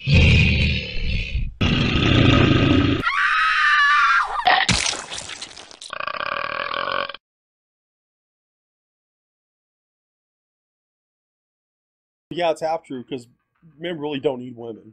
Yeah, it's half true because men really don't need women.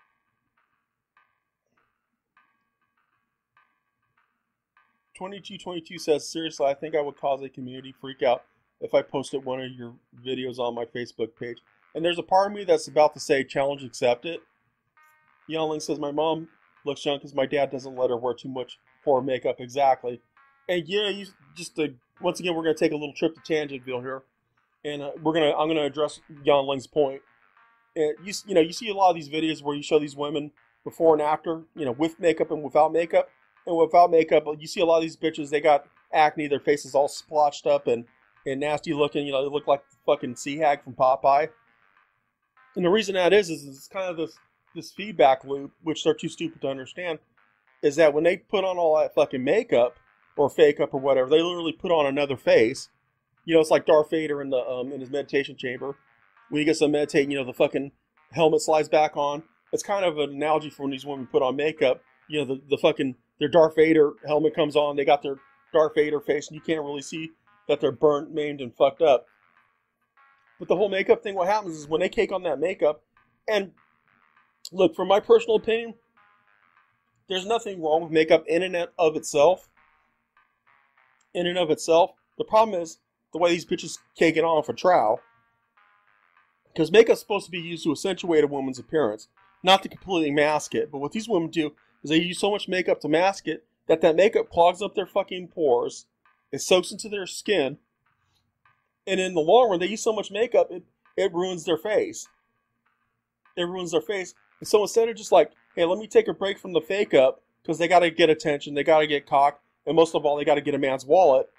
2222 says, seriously, I think I would cause a community freak out if I posted one of your videos on my Facebook page. And there's a part of me that's about to say, challenge accepted. Youngling says, my mom looks young because my dad doesn't let her wear too much poor makeup. Exactly. And yeah, you just once again, we're going to take a little trip to Tangentville here. And I'm gonna address Youngling's point. And you see a lot of these videos where you show these women before and after, with makeup and without makeup. And without makeup, you see a lot of these bitches. They got acne, their faces all splotched up and nasty looking. They look like fucking sea hag from Popeye. And the reason that is it's kind of this feedback loop, which they're too stupid to understand, is that when they put on all that fucking makeup or fake up or whatever, they literally put on another face. It's like Darth Vader in his meditation chamber. When he gets to meditate, the fucking helmet slides back on. It's kind of an analogy for when these women put on makeup. The fucking their Darth Vader helmet comes on. They got their Darth Vader face, and you can't really see that they're burnt, maimed, and fucked up. But the whole makeup thing, what happens is when they cake on that makeup, and look, from my personal opinion, there's nothing wrong with makeup in and of itself. In and of itself. The problem is the way these bitches cake it on for trial. Because makeup's supposed to be used to accentuate a woman's appearance, not to completely mask it. But what these women do is they use so much makeup to mask it that makeup clogs up their fucking pores. It soaks into their skin. And in the long run, they use so much makeup, it ruins their face. It ruins their face. And so instead of just like, hey, let me take a break from the fake up, because they got to get attention, they got to get cock, and most of all, they got to get a man's wallet.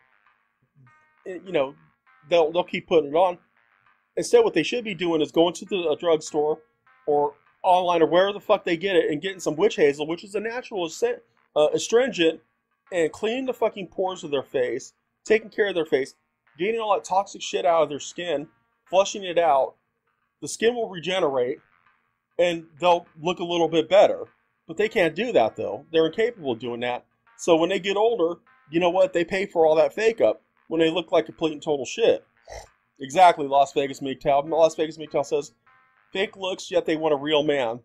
They'll keep putting it on. Instead, what they should be doing is going to the drugstore or online or wherever the fuck they get it and getting some witch hazel, which is a natural astringent, and cleaning the fucking pores of their face, taking care of their face, getting all that toxic shit out of their skin, flushing it out. The skin will regenerate, and they'll look a little bit better. But they can't do that, though. They're incapable of doing that. So when they get older, you know what? They pay for all that fake up when they look like complete and total shit. Exactly, Las Vegas MGTOW. Las Vegas MGTOW says, fake looks, yet they want a real man.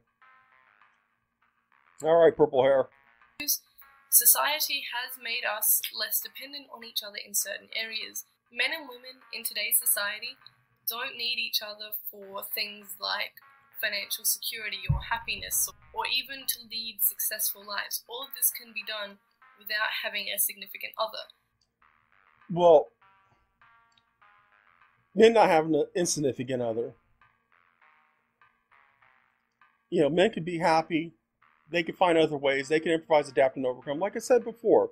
All right, purple hair. Society has made us less dependent on each other in certain areas. Men and women in today's society don't need each other for things like financial security or happiness or even to lead successful lives. All of this can be done without having a significant other. Well, men not having an insignificant other. Men could be happy. They could find other ways. They can improvise, adapt, and overcome. Like I said before,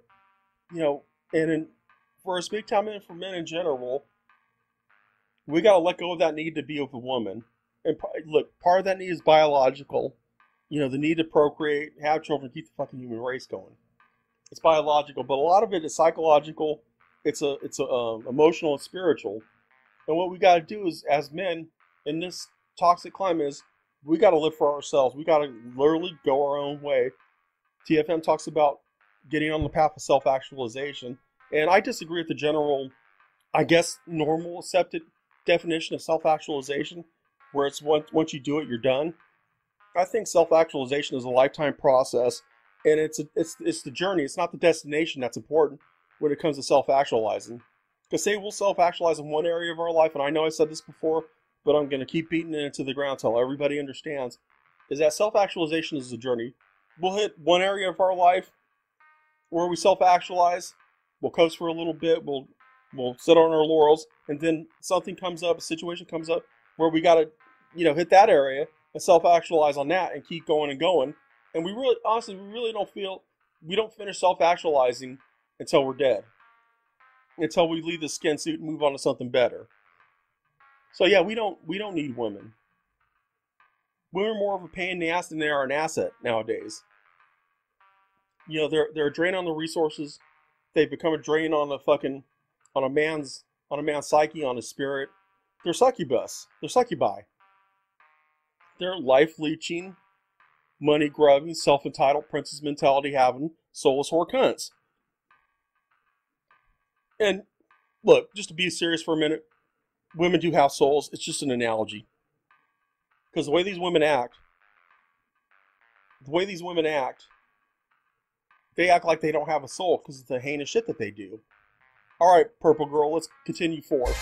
for us big time men, for men in general, we got to let go of that need to be with a woman. And look, part of that need is biological. The need to procreate, have children, keep the fucking human race going. It's biological, but a lot of it is psychological. It's emotional and spiritual. And what we got to do is, as men in this toxic climate, is we got to live for ourselves. We got to literally go our own way. TFM talks about getting on the path of self-actualization. And I disagree with the general, I guess, normal accepted definition of self-actualization, where it's once you do it, you're done. I think self-actualization is a lifetime process, and it's the journey. It's not the destination that's important when it comes to self-actualizing. Because say we'll self-actualize in one area of our life, and I know I said this before, but I'm going to keep beating it into the ground until everybody understands, is that self-actualization is a journey. We'll hit one area of our life where we self-actualize, we'll coast for a little bit, we'll sit on our laurels, and then something comes up, a situation comes up, where we got to, hit that area and self-actualize on that and keep going and going. And we don't finish self-actualizing until we're dead. Until we leave the skin suit and move on to something better. So yeah, we don't need women. Women are more of a pain in the ass than they are an asset nowadays. They're a drain on the resources. They've become a drain on a man's psyche, on his spirit. They're succubus. They're succubi. They're life leeching money grubbing, self-entitled princess mentality having soulless whore cunts. And look, just to be serious for a minute, women do have souls. It's just an analogy. Because the way these women act, they act like they don't have a soul because of the heinous shit that they do. All right, Purple Girl, let's continue forth.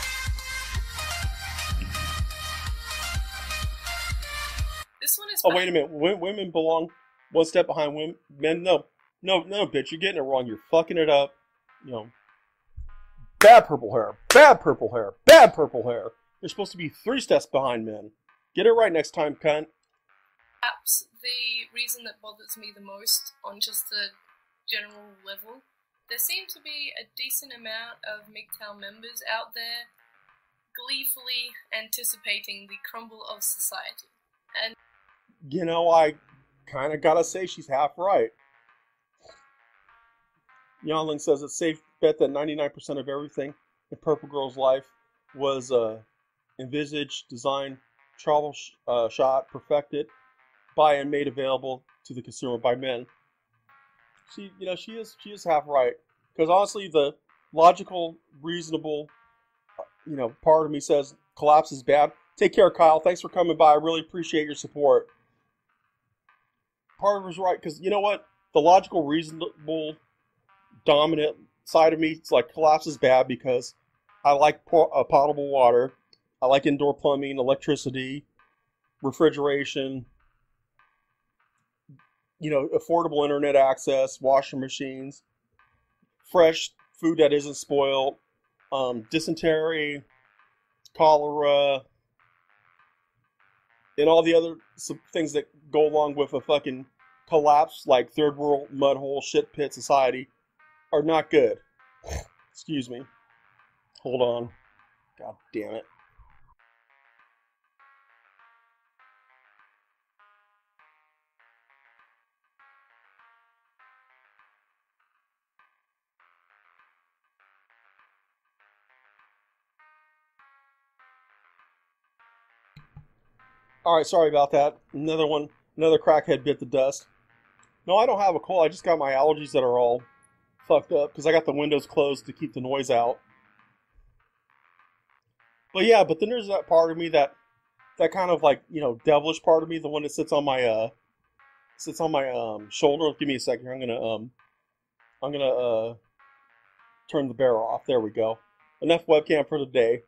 This one is. Oh, wait a minute. Women belong one step behind women. Men, no, bitch, you're getting it wrong. You're fucking it up. You know, bad purple hair, bad purple hair, bad purple hair. You're supposed to be 3 steps behind men. Get it right next time, cunt. Perhaps the reason that bothers me the most on just the general level, there seem to be a decent amount of MGTOW members out there gleefully anticipating the crumble of society. And you know, I kind of gotta say she's half right. Youngling says it's safe bet that 99% of everything in Purple Girl's life was envisaged, designed, shot, perfected by and made available to the consumer by men. She is half right. Because honestly, the logical, reasonable, part of me says collapse is bad. Take care, Kyle. Thanks for coming by. I really appreciate your support. Part of it's right, because you know what? The logical, reasonable, dominant side of me, it's like collapse is bad because I like potable water. I like indoor plumbing, electricity, refrigeration, affordable internet access, washing machines, fresh food that isn't spoiled, dysentery, cholera, and all the other things that go along with a fucking collapse, like third world mud hole shit pit society, are not good. Excuse me. Hold on. God damn it. Alright, sorry about that. Another crackhead bit the dust. No, I don't have a cold. I just got my allergies that are all fucked up because I got the windows closed to keep the noise out. But yeah, but then there's that part of me that kind of like, devilish part of me, the one that sits on my shoulder. Give me a second here. I'm gonna turn the bear off. There we go. Enough webcam for the day.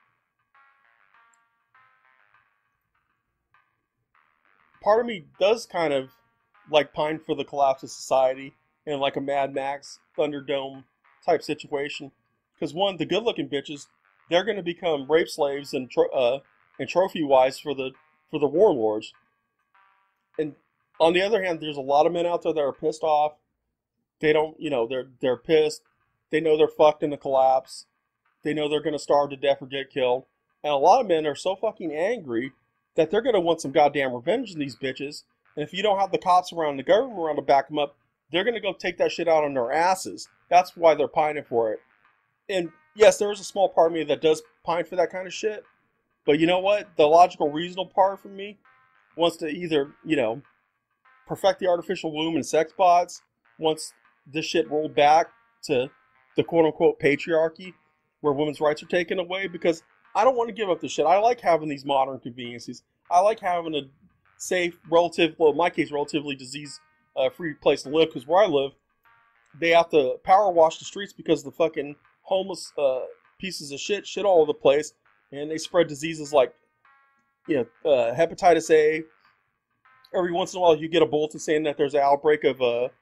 Part of me does kind of like pine for the collapse of society and like a Mad Max Thunderdome type situation. Because one, the good-looking bitches, they're going to become rape slaves and trophy wives for the warlords. And on the other hand, there's a lot of men out there that are pissed off. They don't, they're pissed. They know they're fucked in the collapse. They know they're going to starve to death or get killed. And a lot of men are so fucking angry that they're going to want some goddamn revenge on these bitches. And if you don't have the cops around, the government around to back them up, they're going to go take that shit out on their asses. That's why they're pining for it. And yes, there is a small part of me that does pine for that kind of shit. But you know what? The logical, reasonable part for me wants to either, perfect the artificial womb and sex bots once this shit rolled back to the quote-unquote patriarchy where women's rights are taken away, because I don't want to give up the shit. I like having these modern conveniences. I like having a safe, in my case, relatively disease-free place to live, because where I live, they have to power wash the streets because the fucking homeless pieces of shit all over the place, and they spread diseases like, hepatitis A. Every once in a while, you get a bulletin saying that there's an outbreak of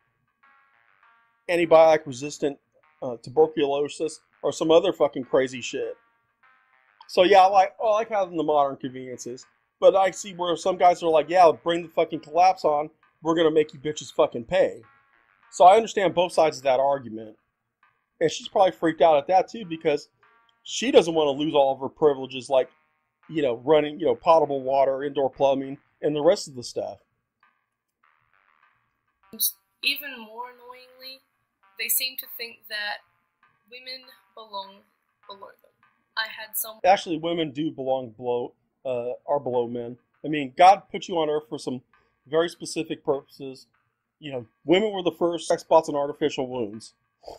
antibiotic-resistant tuberculosis or some other fucking crazy shit. So yeah, I like having the modern conveniences. But I see where some guys are like, yeah, bring the fucking collapse on. We're going to make you bitches fucking pay. So I understand both sides of that argument. And she's probably freaked out at that too, because she doesn't want to lose all of her privileges like, running, potable water, indoor plumbing, and the rest of the stuff. Even more annoyingly, they seem to think that women belong below them. Actually, women do belong below, are below men. I mean, God put you on earth for some very specific purposes. Women were the first sex bots and artificial wounds.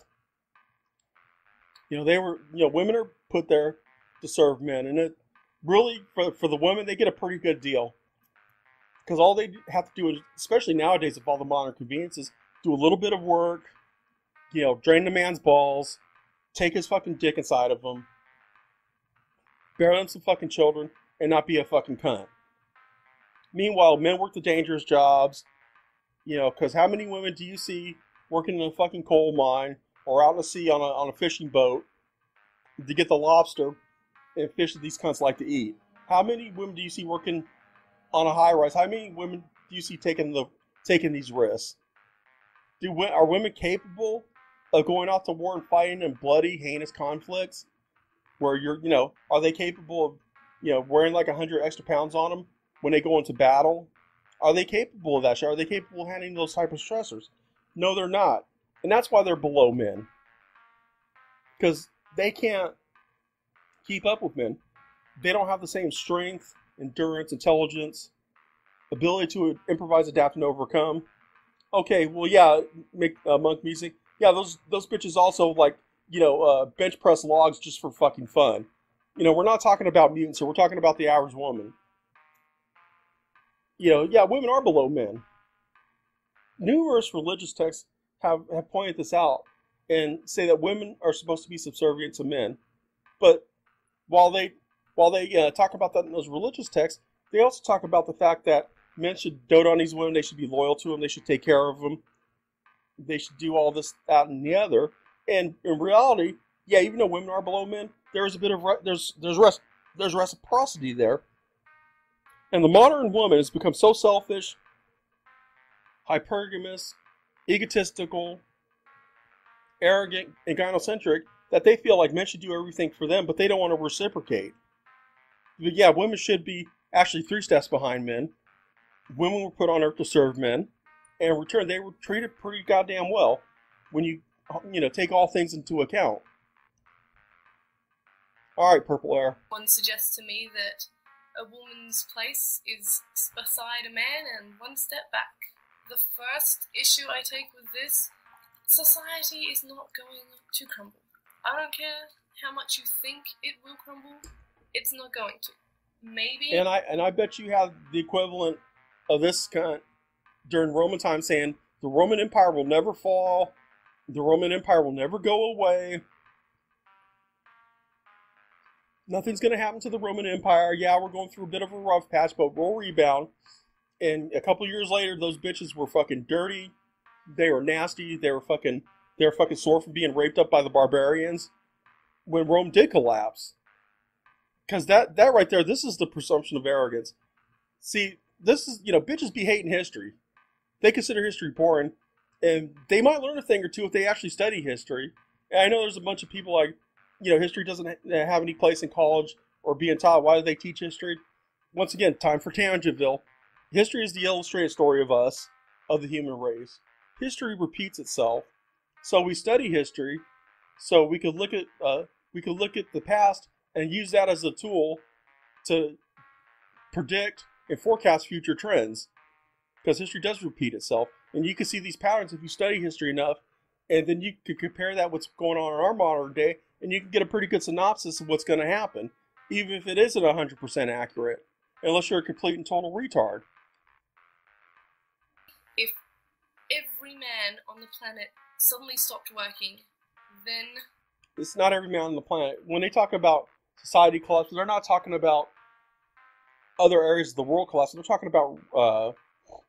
Women are put there to serve men, and it really, for the women, they get a pretty good deal. Because all they have to do is, especially nowadays with all the modern conveniences, do a little bit of work, drain the man's balls, take his fucking dick inside of him, bear them some fucking children, and not be a fucking cunt. Meanwhile, men work the dangerous jobs, because how many women do you see working in a fucking coal mine or out in the sea on a fishing boat to get the lobster and fish that these cunts like to eat? How many women do you see working on a high rise? How many women do you see taking these risks? Are women capable of going out to war and fighting in bloody, heinous conflicts? Where are they capable of, wearing like 100 extra pounds on them when they go into battle? Are they capable of that shit? Are they capable of handling those type of stressors? No, they're not. And that's why they're below men. Because they can't keep up with men. They don't have the same strength, endurance, intelligence, ability to improvise, adapt, and overcome. Okay, well, yeah, make monk music. Yeah, those bitches also bench press logs just for fucking fun. We're not talking about mutants here. We're talking about the average woman. Women are below men. Numerous religious texts have pointed this out and say that women are supposed to be subservient to men. But while they talk about that in those religious texts, they also talk about the fact that men should dote on these women. They should be loyal to them. They should take care of them. They should do all this, that, and the other. And in reality, yeah, even though women are below men, there's a bit of there's reciprocity there. And the modern woman has become so selfish, hypergamous, egotistical, arrogant, and gynocentric that they feel like men should do everything for them, but they don't want to reciprocate. But yeah, women should be actually 3 steps behind men. Women were put on earth to serve men, and in return, they were treated pretty goddamn well when you take all things into account. All right, Purple Air. One suggests to me that a woman's place is beside a man and one step back. The first issue I take with this, society is not going to crumble. I don't care how much you think it will crumble, it's not going to. Maybe. And I bet you have the equivalent of this cunt during Roman time saying the Roman Empire will never fall, the Roman Empire will never go away. Nothing's going to happen to the Roman Empire. Yeah, we're going through a bit of a rough patch, but we'll rebound. And a couple years later, those bitches were fucking dirty. They were nasty. They were fucking sore from being raped up by the barbarians when Rome did collapse. Because that right there, this is the presumption of arrogance. See, this is, bitches be hating history. They consider history boring. And they might learn a thing or two if they actually study history. And I know there's a bunch of people like, history doesn't have any place in college or being taught. Why do they teach history? Once again, time for Tangentville. History is the illustrated story of us, of the human race. History repeats itself. So we study history so we could look at the past and use that as a tool to predict and forecast future trends. Because history does repeat itself. And you can see these patterns if you study history enough, and then you could compare that with what's going on in our modern day, and you can get a pretty good synopsis of what's going to happen, even if it isn't 100% accurate, unless you're a complete and total retard. If every man on the planet suddenly stopped working, then... It's not every man on the planet. When they talk about society collapse, they're not talking about other areas of the world collapsing. They're talking about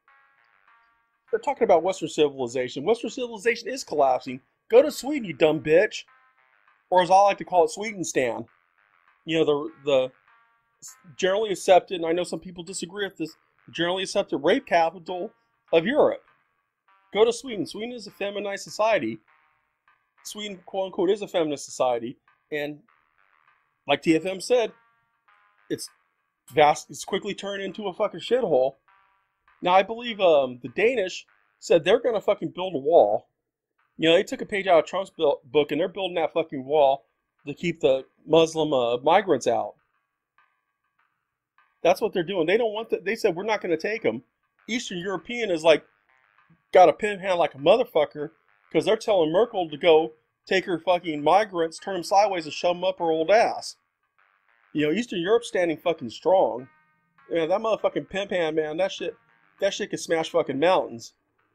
Western civilization. Western civilization is collapsing. Go to Sweden, you dumb bitch. Or as I like to call it, Swedenstan. The generally accepted, and I know some people disagree with this, generally accepted rape capital of Europe. Go to Sweden. Sweden is a feminized society. Sweden, quote unquote, is a feminist society. And like TFM said, it's quickly turned into a fucking shithole. Now, I believe the Danish said they're going to fucking build a wall. They took a page out of Trump's book, and they're building that fucking wall to keep the Muslim migrants out. That's what they're doing. They don't want they said, we're not going to take them. Eastern European is like got a pin hand like a motherfucker because they're telling Merkel to go take her fucking migrants, turn them sideways, and shove them up her old ass. Eastern Europe's standing fucking strong. Yeah, that motherfucking pimp hand, man, that shit can smash fucking mountains.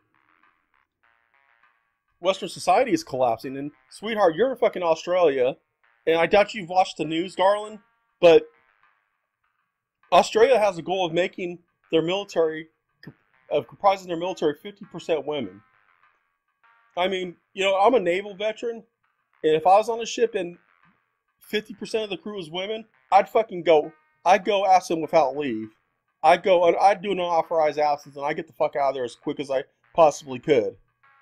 Western society is collapsing, and sweetheart, you're in fucking Australia, and I doubt you've watched the news, darling, but Australia has a goal of making their military, of comprising their military 50% women. I mean, I'm a naval veteran, and if I was on a ship and 50% of the crew was women, I'd go ask them without leave. I'd do an unauthorized absence, and I'd get the fuck out of there as quick as I possibly could.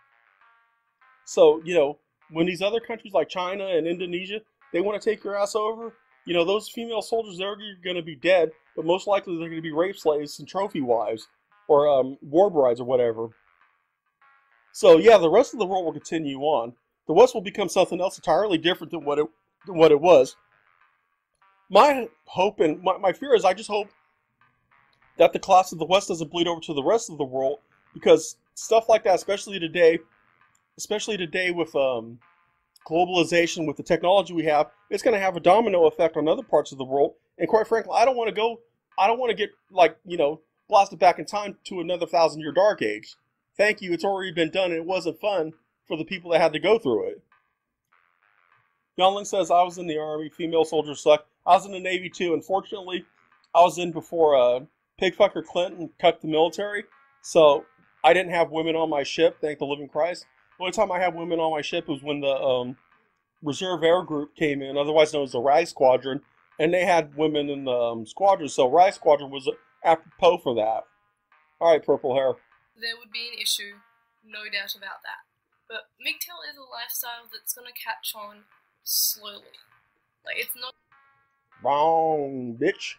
So, when these other countries like China and Indonesia, they want to take your ass over, those female soldiers, they're going to be dead, but most likely they're going to be rape slaves and trophy wives, or war brides or whatever. So, yeah, the rest of the world will continue on. The West will become something else entirely different than what it was. My hope and my fear is I just hope that the collapse of the West doesn't bleed over to the rest of the world, because stuff like that, especially today with globalization, with the technology we have, it's going to have a domino effect on other parts of the world. And quite frankly, I don't want to get blasted back in time to another 1,000-year dark age. Thank you, it's already been done, and it wasn't fun for the people that had to go through it. Youngling says, I was in the Army, female soldiers suck. I was in the Navy too. Unfortunately, I was in before pigfucker Clinton cut the military, so I didn't have women on my ship, thank the living Christ. The only time I had women on my ship was when the Reserve Air Group came in, otherwise known as the RAG Squadron, and they had women in the squadron, so RAG Squadron was apropos for that. Alright, purple hair. There would be an issue, no doubt about that. But MGTOW is a lifestyle that's going to catch on slowly. It's not... Wrong, bitch.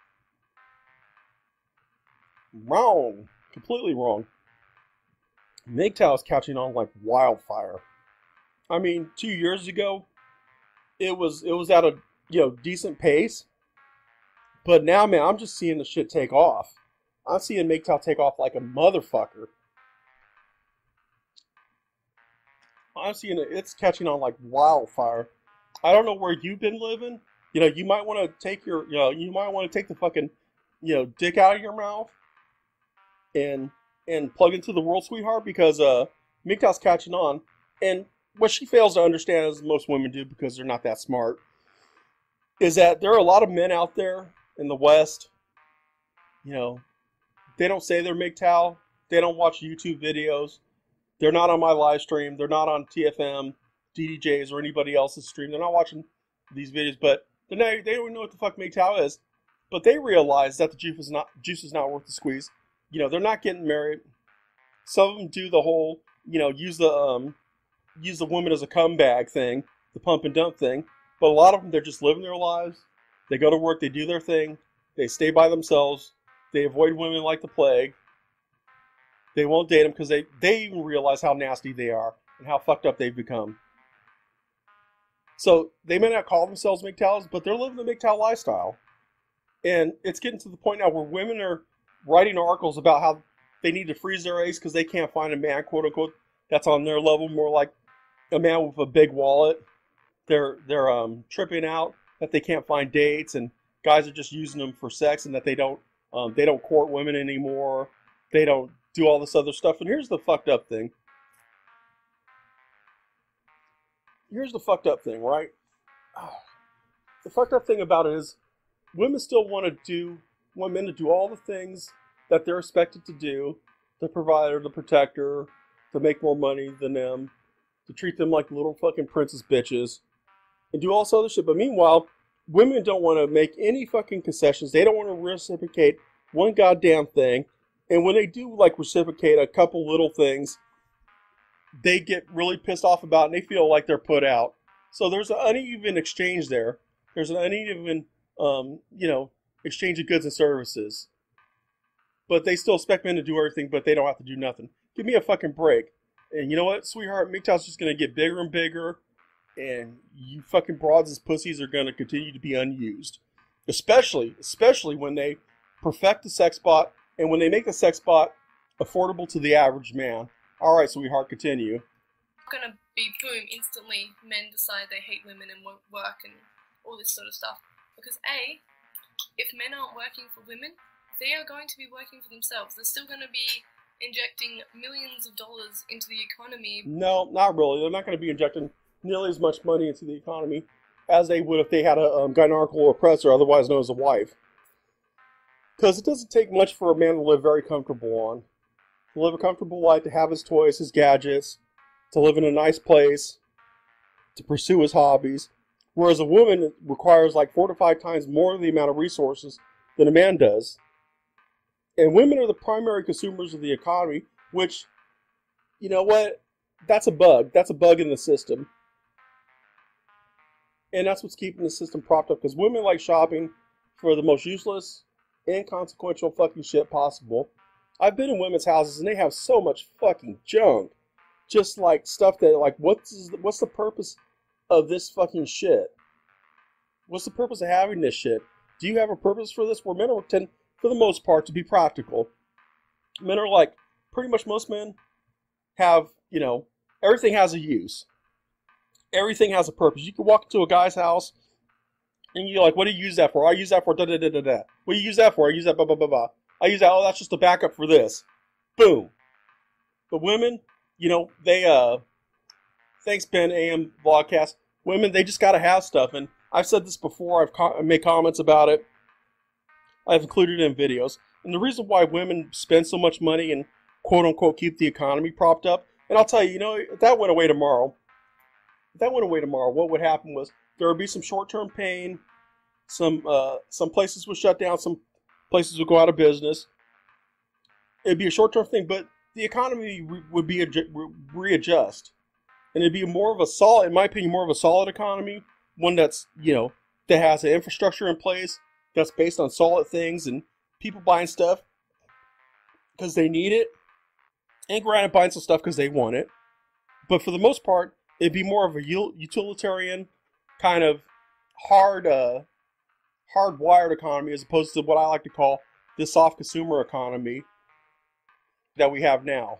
Wrong. Completely wrong. MGTOW is catching on like wildfire. I mean, 2 years ago, it was at a decent pace, but now, man, I'm just seeing the shit take off. I'm seeing MGTOW take off like a motherfucker. I'm seeing it's catching on like wildfire. I don't know where you've been living. You might want to take the fucking, dick out of your mouth and plug into the world, sweetheart, because MGTOW's catching on. And what she fails to understand, as most women do because they're not that smart, is that there are a lot of men out there in the West, they don't say they're MGTOW, they don't watch YouTube videos, they're not on my live stream, they're not on TFM, DDJs, or anybody else's stream, they're not watching these videos, but they don't even know what the fuck MGTOW is, but they realize that the juice is not worth the squeeze. They're not getting married. Some of them do the whole, use the woman as a cum bag thing, the pump and dump thing. But a lot of them, they're just living their lives. They go to work, they do their thing, they stay by themselves, they avoid women like the plague. They won't date them because they even realize how nasty they are and how fucked up they've become. So they may not call themselves MGTOWs, but they're living the MGTOW lifestyle. And it's getting to the point now where women are writing articles about how they need to freeze their eggs because they can't find a man, quote unquote, that's on their level, more like a man with a big wallet. They're tripping out that they can't find dates, and guys are just using them for sex, and that they don't court women anymore. They don't do all this other stuff. And here's the fucked up thing. Right? The fucked up thing about it is women still want men to do all the things that they're expected to do, the provider, the protector, to make more money than them, to treat them like little fucking princess bitches, and do all this other shit. But meanwhile, women don't want to make any fucking concessions. They don't want to reciprocate one goddamn thing. And when they do reciprocate a couple little things, they get really pissed off about it, and they feel like they're put out. So there's an uneven exchange there. There's an uneven, exchange of goods and services. But they still expect men to do everything, but they don't have to do nothing. Give me a fucking break. And you know what, sweetheart? MGTOW's just going to get bigger and bigger, and you fucking broads as pussies are going to continue to be unused. Especially when they perfect the sex bot, and when they make the sex bot affordable to the average man. All right, sweetheart, continue. It's not gonna be boom instantly. Men decide they hate women and won't work and all this sort of stuff. Because if men aren't working for women, they are going to be working for themselves. They're still going to be injecting millions of dollars into the economy. No, not really. They're not going to be injecting nearly as much money into the economy as they would if they had a gynecological oppressor, otherwise known as a wife. Because it doesn't take much for a man to live very comfortable on. To live a comfortable life, to have his toys, his gadgets, to live in a nice place, to pursue his hobbies. Whereas a woman requires like 4 to 5 times more of the amount of resources than a man does. And women are the primary consumers of the economy, which, you know what? That's a bug. That's a bug in the system. And that's what's keeping the system propped up. Because women like shopping for the most useless, inconsequential fucking shit possible. I've been in women's houses and they have so much fucking junk. Just like stuff that, like, what's the purpose of this fucking shit? What's the purpose of having this shit? Do you have a purpose for this? Where men tend, for the most part, to be practical. Men are like, pretty much most men have, you know, everything has a use. Everything has a purpose. You can walk into a guy's house and you're like, what do you use that for? I use that for da da da da da. What do you use that for? I use that blah blah blah blah. I use that, oh, that's just a backup for this. Boom. But women, you know, they, thanks Ben AM Vlogcast, women, they just gotta have stuff. And I've said this before, I've made comments about it. I've included it in videos. And the reason why women spend so much money and quote unquote keep the economy propped up, and I'll tell you, you know, if that went away tomorrow, what would happen was there would be some short-term pain, some places would shut down, some places would go out of business. It'd be a short-term thing, but the economy would be readjust. And it'd be more of a solid, in my opinion, more of a solid economy, one that's, you know, that has an infrastructure in place, that's based on solid things and people buying stuff because they need it, and granted buying some stuff because they want it. But for the most part, it'd be more of a utilitarian kind of hardwired economy as opposed to what I like to call the soft consumer economy that we have now.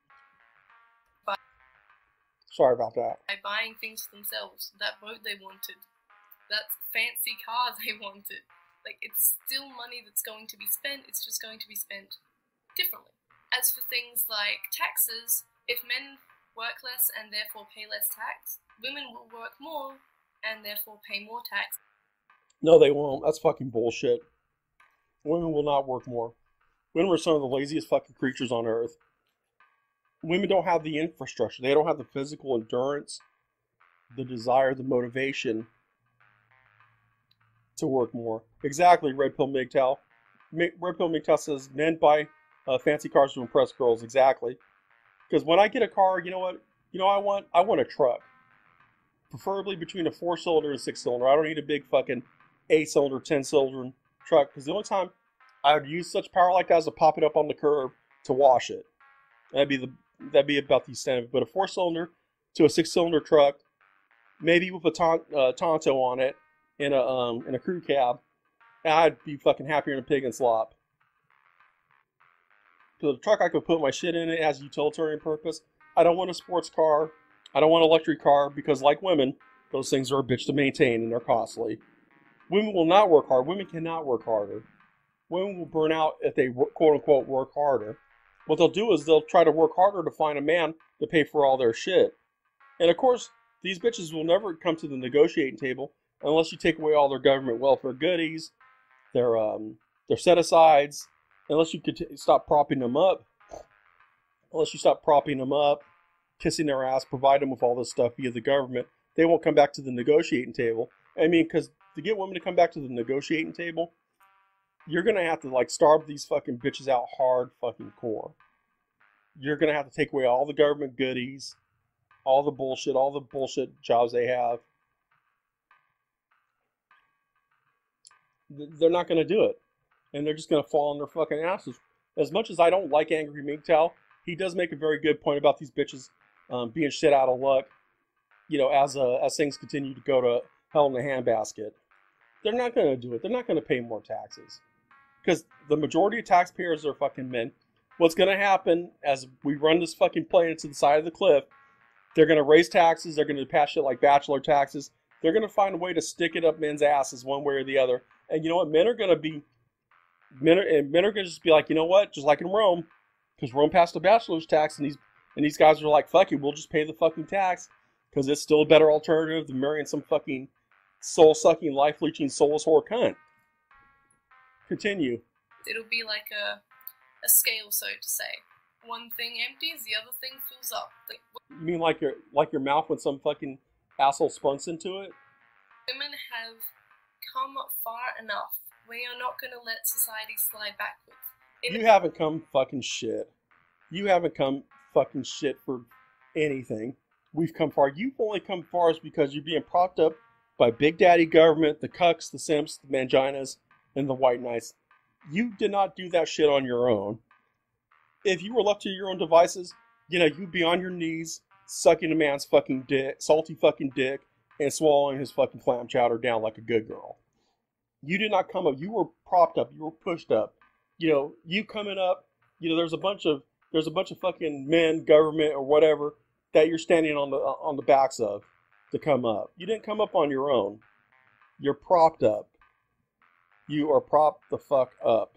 Sorry about that. By buying things for themselves, that boat they wanted, that fancy car they wanted. Like, it's still money that's going to be spent, it's just going to be spent differently. As for things like taxes, if men work less and therefore pay less tax, women will work more and therefore pay more tax. No, they won't. That's fucking bullshit. Women will not work more. Women are some of the laziest fucking creatures on earth. Women don't have the infrastructure. They don't have the physical endurance, the desire, the motivation to work more. Exactly, Red Pill MGTOW. Red Pill MGTOW says men buy fancy cars to impress girls. Exactly. Because when I get a car, you know what? You know what I want a truck. Preferably between a 4-cylinder and 6-cylinder. I don't need a big fucking 8-cylinder, 10-cylinder truck. Because the only time I would use such power like that is to pop it up on the curb to wash it. That'd be about the extent of it. But a 4-cylinder to a 6-cylinder truck, maybe with a Tonto on it, in a crew cab, I'd be fucking happier than a pig in slop. So the truck, I could put my shit in it, as a utilitarian purpose. I don't want a sports car. I don't want a luxury car because, like women, those things are a bitch to maintain and they're costly. Women will not work hard. Women cannot work harder. Women will burn out if they quote unquote work harder. What they'll do is they'll try to work harder to find a man to pay for all their shit. And of course, these bitches will never come to the negotiating table unless you take away all their government welfare goodies, their set-asides, unless you could stop propping them up. Unless you stop propping them up, kissing their ass, provide them with all this stuff via the government, they won't come back to the negotiating table. I mean, because to get women to come back to the negotiating table, you're going to have to, like, starve these fucking bitches out hard fucking core. You're going to have to take away all the government goodies, all the bullshit jobs they have. They're not going to do it. And they're just going to fall on their fucking asses. As much as I don't like Angry MGTOW, he does make a very good point about these bitches being shit out of luck, you know, as things continue to go to hell in the handbasket. They're not going to do it. They're not going to pay more taxes. Because the majority of taxpayers are fucking men. what's going to happen as we run this fucking plane into the side of the cliff, they're going to raise taxes. They're going to pass shit like bachelor taxes. They're going to find a way to stick it up men's asses one way or the other. And you know what? Men are going to just be like, you know what? Just like in Rome, because Rome passed a bachelor's tax, and these guys are like, fuck it, we'll just pay the fucking tax because it's still a better alternative than marrying some fucking soul-sucking, life-leeching, soulless whore cunt. Continue. It'll be like a scale, so to say. One thing empties, the other thing fills up. You mean like your mouth when some fucking asshole spunks into it? Women have come far enough. We are not going to let society slide backwards. You haven't come fucking shit. You haven't come fucking shit for anything. We've come far. You've only come far is because you're being propped up by Big Daddy government, the cucks, the simps, the manginas, and the white knights. You did not do that shit on your own. If you were left to your own devices, you'd be on your knees, sucking a man's fucking dick, salty fucking dick, and swallowing his fucking clam chowder down like a good girl. You did not come up. You were propped up. You were pushed up. You coming up. There's a bunch of fucking men, government, or whatever that you're standing on the backs of to come up. You didn't come up on your own. You're propped up. You are propped the fuck up.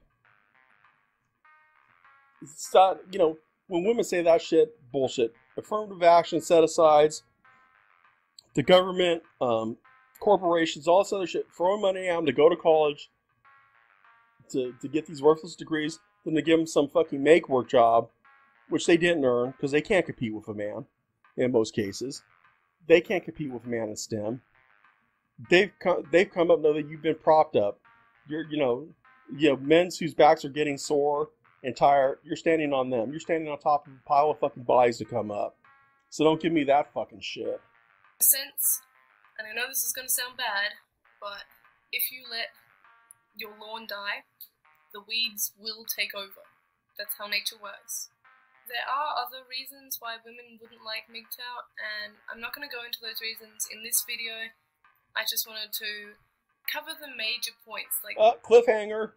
It's not, when women say that shit, bullshit. Affirmative action, set-asides, the government, corporations, all this other shit, throwing money at them to go to college to get these worthless degrees, then to give them some fucking make-work job, which they didn't earn because they can't compete with a man in most cases. They can't compete with a man in STEM. They've come up know that you've been propped up. You're men whose backs are getting sore and tired. You're standing on them. You're standing on top of a pile of fucking bodies to come up. So don't give me that fucking shit. Since, and I know this is going to sound bad, but if you let your lawn die, the weeds will take over. That's how nature works. There are other reasons why women wouldn't like MGTOW, and I'm not going to go into those reasons in this video. I just wanted to cover the major points. Cliffhanger.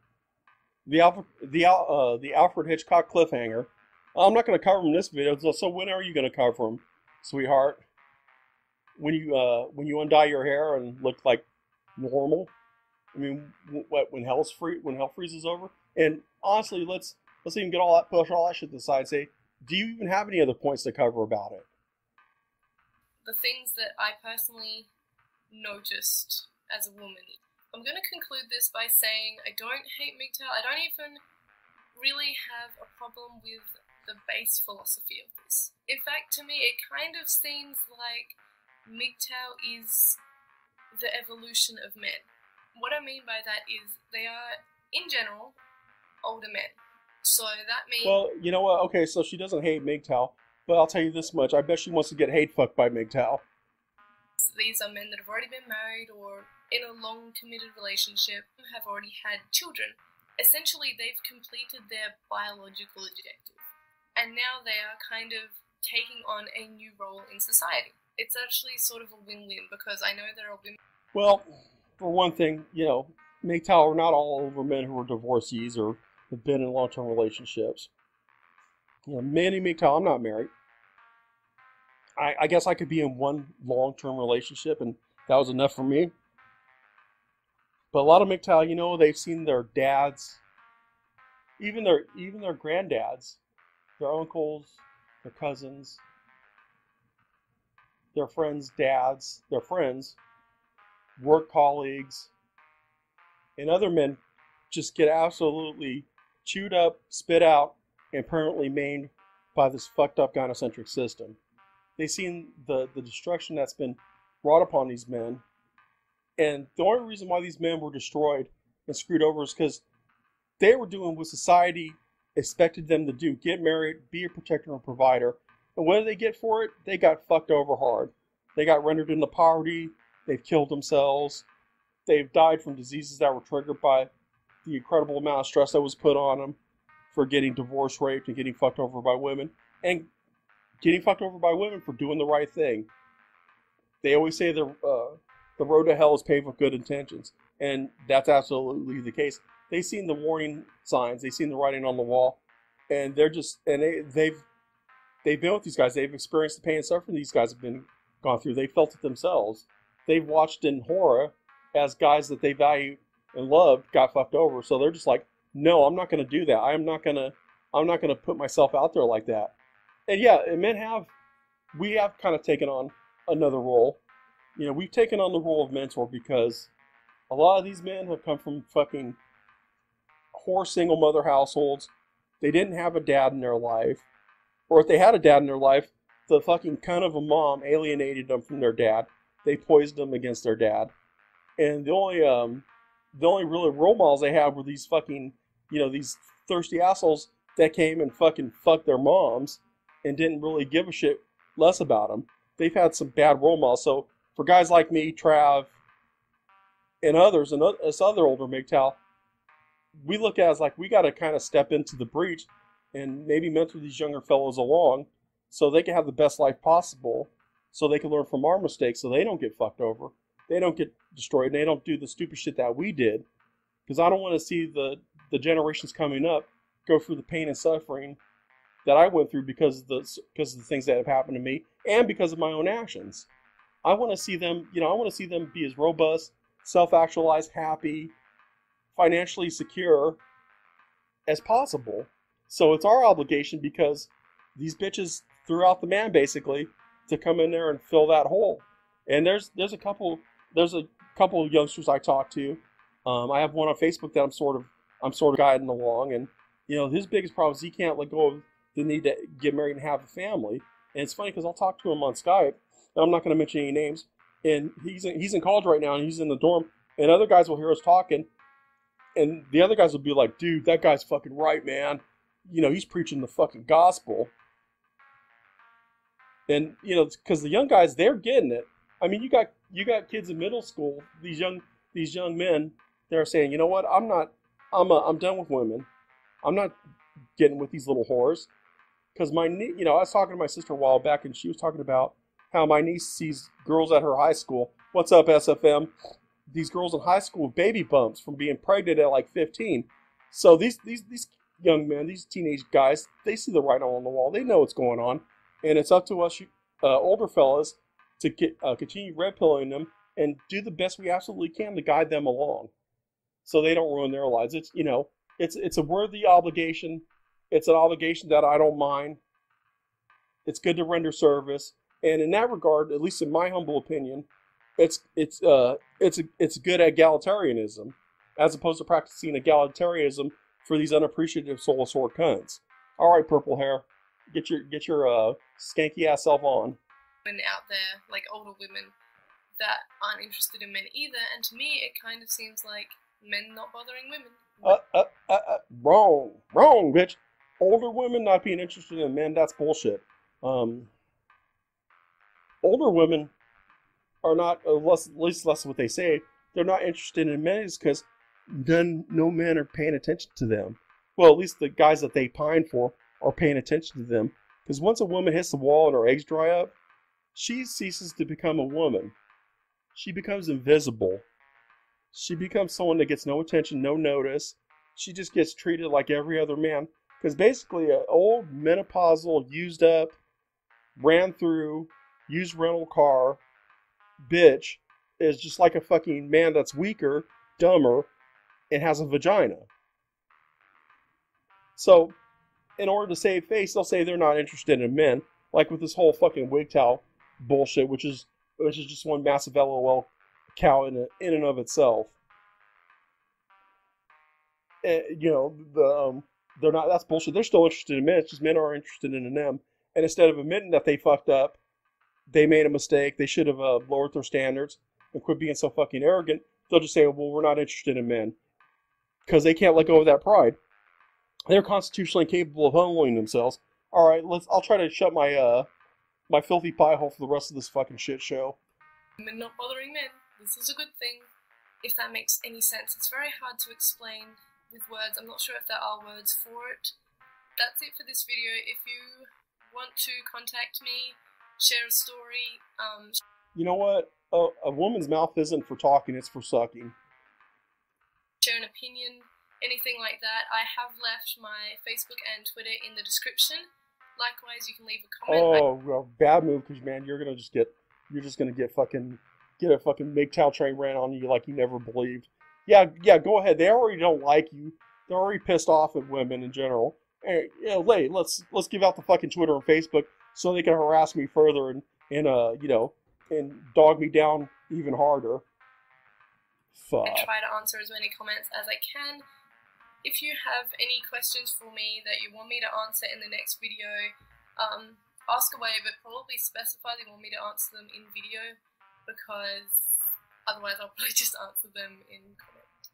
The Alfred Hitchcock cliffhanger. I'm not going to cover them in this video. So when are you going to cover them, sweetheart? When you undye your hair and look like normal? I mean, when hell freezes over? And honestly, let's even push all that shit to the side and say, do you even have any other points to cover about it? The things that I personally noticed as a woman. I'm going to conclude this by saying I don't hate MGTOW. I don't even really have a problem with the base philosophy of this. In fact, to me, it kind of seems like MGTOW is the evolution of men. What I mean by that is they are, in general, older men. So that means... Well, you know what? Okay, so she doesn't hate MGTOW, but I'll tell you this much. I bet she wants to get hate fucked by MGTOW. These are men that have already been married or in a long committed relationship, who have already had children. Essentially, they've completed their biological objective. And now they are kind of taking on a new role in society. It's actually sort of a win-win because I know there are women... Well, for one thing, MGTOW are not all over men who are divorcees or have been in long-term relationships. Many MGTOW, I'm not married. I guess I could be in one long-term relationship and that was enough for me. But a lot of MGTOW, they've seen their dads, even their granddads, their uncles, their cousins, their friends' dads, their friends, work colleagues, and other men just get absolutely chewed up, spit out, and permanently maimed by this fucked up gynocentric system. They've seen the destruction that's been brought upon these men. And the only reason why these men were destroyed and screwed over is because they were doing what society expected them to do. Get married, be a protector and provider. And what did they get for it? They got fucked over hard. They got rendered into poverty. They've killed themselves. They've died from diseases that were triggered by the incredible amount of stress that was put on them for getting divorced, raped, and getting fucked over by women. And getting fucked over by women for doing the right thing. They always say the road to hell is paved with good intentions. And that's absolutely the case. They've seen the warning signs. They've seen the writing on the wall. and they're just and they've been with these guys. They've experienced the pain and suffering these guys have been gone through. They felt it themselves. They've watched in horror as guys that they value and loved got fucked over. So they're just like, no, I'm not going to do that. I'm not going to put myself out there like that. And yeah, and we have kind of taken on another role. You know, we've taken on the role of mentor because a lot of these men have come from fucking whore single mother households. They didn't have a dad in their life. Or if they had a dad in their life, the fucking cunt of a mom alienated them from their dad. They poisoned them against their dad. And the only really role models they had were these fucking, these thirsty assholes that came and fucking fucked their moms and didn't really give a shit less about them. They've had some bad role models. So for guys like me, Trav, and others, and us other older MGTOW, we look at it as like we got to kind of step into the breach and maybe mentor these younger fellows along so they can have the best life possible, so they can learn from our mistakes so they don't get fucked over, they don't get destroyed, and they don't do the stupid shit that we did. Because I don't want to see the generations coming up go through the pain and suffering that I went through because of the things that have happened to me and because of my own actions. I want to see them, be as robust, self-actualized, happy, financially secure as possible. So it's our obligation, because these bitches threw out the man basically to come in there and fill that hole. And there's a couple of youngsters I talk to. I have one on Facebook that I'm sort of guiding along, and his biggest problem is he can't let go of the need to get married and have a family. And it's funny because I'll talk to him on Skype, and I'm not going to mention any names. And he's in college right now, and he's in the dorm, and other guys will hear us talking, and the other guys will be like, "Dude, that guy's fucking right, man. He's preaching the fucking gospel." And because the young guys, they're getting it. I mean, you got kids in middle school, these young men, they're saying, you know what, I'm done with women. I'm not getting with these little whores. Because I was talking to my sister a while back, and she was talking about how my niece sees girls at her high school. What's up, SFM? These girls in high school with baby bumps from being pregnant at like 15. So these young men, these teenage guys, they see the writing on the wall. They know what's going on. And it's up to us older fellas to continue red pilling them and do the best we absolutely can to guide them along, so they don't ruin their lives. It's a worthy obligation. It's an obligation that I don't mind. It's good to render service, and in that regard, at least in my humble opinion, it's good egalitarianism, as opposed to practicing egalitarianism for these unappreciative soulless whore cunts. All right, purple hair, get your skanky ass self on. Women out there, like older women, that aren't interested in men either, and to me it kind of seems like men not bothering women. Wrong, bitch. Older women not being interested in men, that's bullshit. Older women are not, at least less what they say, they're not interested in men is because no men are paying attention to them. Well, at least the guys that they pine for are paying attention to them. Because once a woman hits the wall and her eggs dry up, she ceases to become a woman. She becomes invisible. She becomes someone that gets no attention, no notice. She just gets treated like every other man. Because basically, an old, menopausal, used up, ran through, used rental car bitch is just like a fucking man that's weaker, dumber, and has a vagina. So, in order to save face, they'll say they're not interested in men. Like with this whole fucking WGTOW bullshit, which is just one massive LOL cow in and of itself. They're not. That's bullshit. They're still interested in men. It's just men are interested in them. And instead of admitting that they fucked up, they made a mistake, they should have lowered their standards and quit being so fucking arrogant, they'll just say, well, we're not interested in men. Because they can't let go of that pride. They're constitutionally capable of humbling themselves. All right, I'll try to shut my my filthy pie hole for the rest of this fucking shit show. Men not bothering men. This is a good thing. If that makes any sense. It's very hard to explain with words. I'm not sure if there are words for it. That's it for this video. If you want to contact me, share a story. You know what? A woman's mouth isn't for talking, it's for sucking. Share an opinion. anything like that, I have left my Facebook and Twitter in the description. Likewise, you can leave a comment. Oh, well, bad move, because man, you're just gonna get a fucking MGTOW train ran on you like you never believed. Yeah, go ahead. They already don't like you. They're already pissed off at women in general. And, let's give out the fucking Twitter and Facebook so they can harass me further and and dog me down even harder. Fuck. And try to answer as many comments as I can. If you have any questions for me that you want me to answer in the next video, ask away, but probably specify that you want me to answer them in video, because otherwise I'll probably just answer them in comment.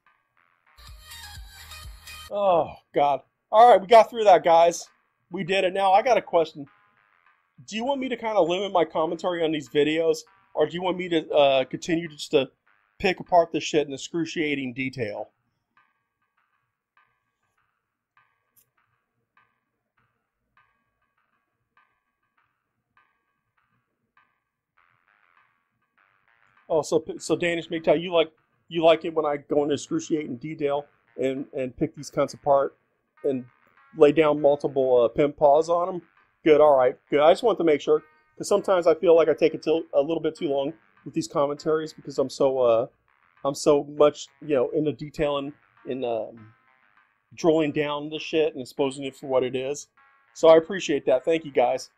Oh, God. Alright, we got through that, guys. We did it. Now, I got a question. Do you want me to kind of limit my commentary on these videos, or do you want me to continue just to pick apart this shit in excruciating detail? Oh, so Danish MGTOW, you like it when I go into excruciating detail and pick these cunts apart and lay down multiple pimp paws on them? Good, all right, good. I just want to make sure, because sometimes I feel like I take it a little bit too long with these commentaries because I'm so much into detail and drilling down the shit and exposing it for what it is. So I appreciate that. Thank you, guys.